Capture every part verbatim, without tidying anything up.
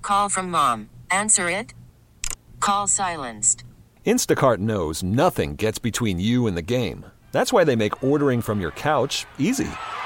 Call from mom. Answer it. Call silenced. Instacart knows nothing gets between you and the game. That's why they make ordering from your couch easy.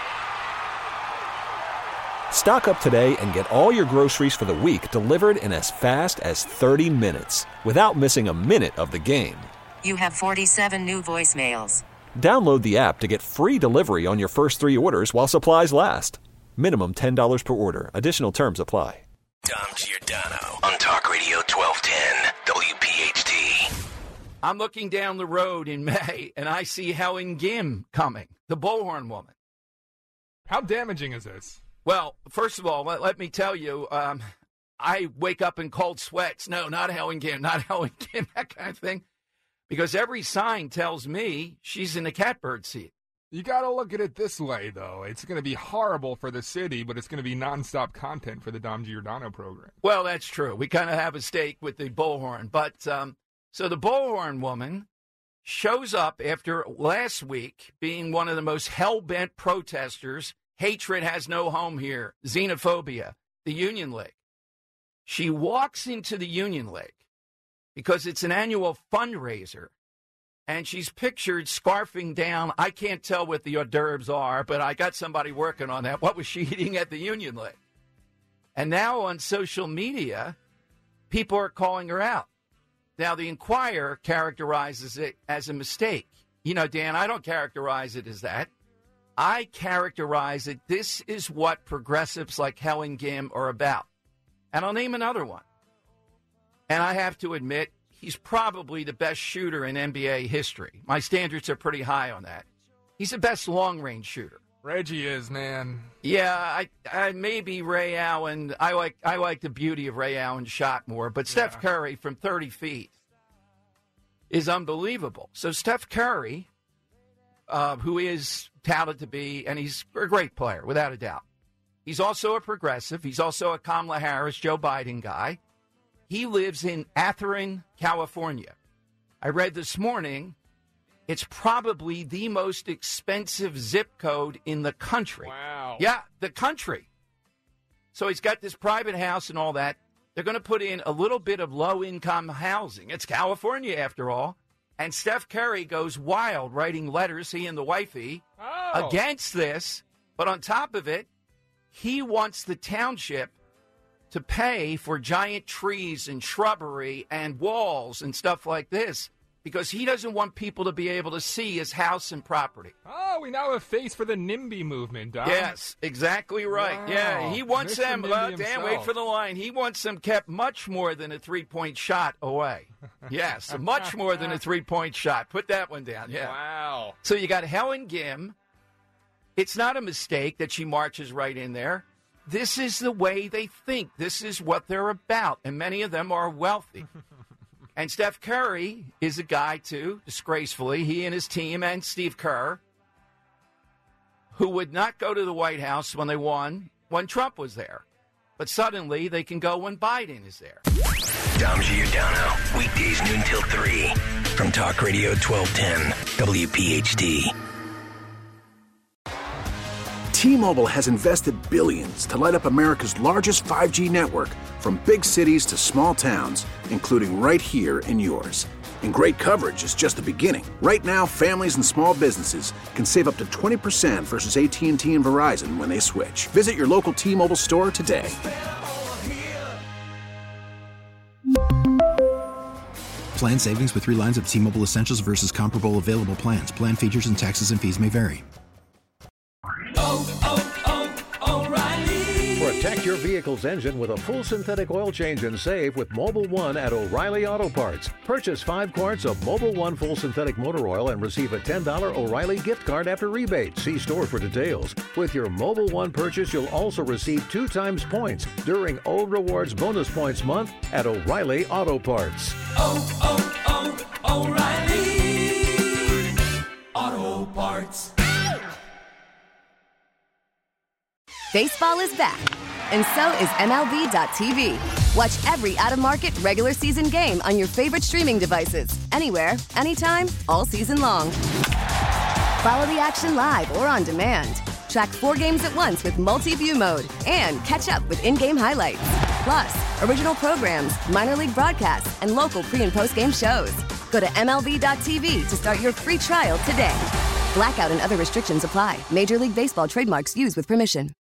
Stock up today and get all your groceries for the week delivered in as fast as thirty minutes without missing a minute of the game. You have forty-seven new voicemails. Download the app to get free delivery on your first three orders while supplies last. Minimum ten dollars per order. Additional terms apply. Dom Giordano on Talk Radio twelve ten W P H T. I'm looking down the road in May, and I see Helen Gim coming, the Bullhorn woman. How damaging is this? Well, first of all, let, let me tell you, um, I wake up in cold sweats. No, not Helen Gim, not Helen Gim, that kind of thing. Because every sign tells me she's in the catbird seat. You got to look at it this way, though. It's going to be horrible for the city, but it's going to be nonstop content for the Dom Giordano program. Well, that's true. We kind of have a stake with the Bullhorn. But um, so the Bullhorn woman shows up after last week being one of the most hell-bent protesters. Hatred has no home here. Xenophobia. The Union League. She walks into the Union League because it's an annual fundraiser, and she's pictured scarfing down. I can't tell what the hors d'oeuvres are, but I got somebody working on that. What was she eating at the Union League? And now on social media, people are calling her out. Now, the Inquirer characterizes it as a mistake. You know, Dan, I don't characterize it as that. I characterize it, this is what progressives like Helen Gim are about. And I'll name another one. And I have to admit, he's probably the best shooter in N B A history. My standards are pretty high on that. He's the best long-range shooter. Reggie is, man. Yeah, I, I maybe Ray Allen. I like I like the beauty of Ray Allen's shot more. But Steph Yeah. Curry from thirty feet is unbelievable. So Steph Curry, uh, who is touted to be, and he's a great player, without a doubt. He's also a progressive. He's also a Kamala Harris, Joe Biden guy. He lives in Atherton, California. I read this morning, it's probably the most expensive zip code in the country. Wow. Yeah, the country. So he's got this private house and all that. They're going to put in a little bit of low-income housing. It's California, after all. And Steph Curry goes wild writing letters, he and the wifey, Oh. against this. But on top of it, he wants the township to pay for giant trees and shrubbery and walls and stuff like this because he doesn't want people to be able to see his house and property. Oh, we now have a face for the NIMBY movement, Dom. Yes, exactly right. Wow. Yeah, he wants Mister them, NIMBY uh, Dan, himself. wait for the line. He wants them kept much more than a three-point shot away. Yes, much more than a three-point shot. Put that one down, yeah. Wow. So you got Helen Gim. It's not a mistake that she marches right in there. This is the way they think. This is what they're about. And many of them are wealthy. And Steph Curry is a guy, too, disgracefully, he and his team and Steve Kerr, who would not go to the White House when they won, when Trump was there. But suddenly they can go when Biden is there. Dom Giordano, weekdays noon till three from Talk Radio twelve ten W P H T. T-Mobile has invested billions to light up America's largest five G network, from big cities to small towns, including right here in yours. And great coverage is just the beginning. Right now, families and small businesses can save up to twenty percent versus A T and T and Verizon when they switch. Visit your local T-Mobile store today. Plan savings with three lines of T-Mobile Essentials versus comparable available plans. Plan features and taxes and fees may vary. Protect your vehicle's engine with a full synthetic oil change and save with Mobil one at O'Reilly Auto Parts. Purchase five quarts of Mobil one full synthetic motor oil and receive a ten dollars O'Reilly gift card after rebate. See store for details. With your Mobil one purchase, you'll also receive two times points during O Rewards Bonus Points Month at O'Reilly Auto Parts. Oh, oh, oh, O'Reilly Auto Parts. Baseball is back, and so is M L B dot T V. Watch every out-of-market regular season game on your favorite streaming devices, anywhere, anytime, all season long. Follow the action live or on demand. Track four games at once with multi-view mode and catch up with in-game highlights. Plus, original programs, minor league broadcasts, and local pre- and post-game shows. Go to M L B dot T V to start your free trial today. Blackout and other restrictions apply. Major League Baseball trademarks used with permission.